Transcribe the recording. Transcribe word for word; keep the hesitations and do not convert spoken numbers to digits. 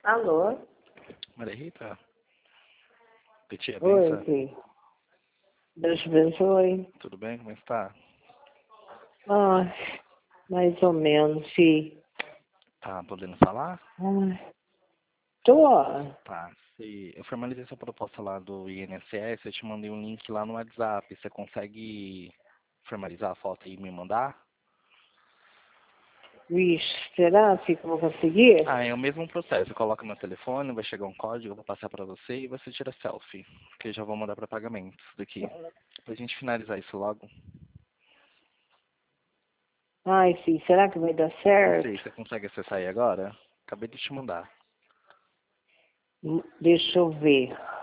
Alô? Maria Rita? Que te Oi, benção. filho. Deus te abençoe. Tudo bem? Como está? Ah, mais ou menos, sim. Tá podendo falar? Ai, tô. Tá. Se eu formalizei sua proposta lá do I N S S, eu te mandei um link lá no WhatsApp. Você consegue formalizar a foto e me mandar? Vixe, será que eu vou conseguir? Ah, é o mesmo processo. Você coloca no telefone, vai chegar um código, eu vou passar pra você e você tira selfie. Que eu já vou mandar pra pagamento daqui. Pra gente finalizar isso logo. Ai, filho, será que vai dar Não sei, certo? você consegue acessar aí agora? Acabei de te mandar. Hum, Deixa eu ver.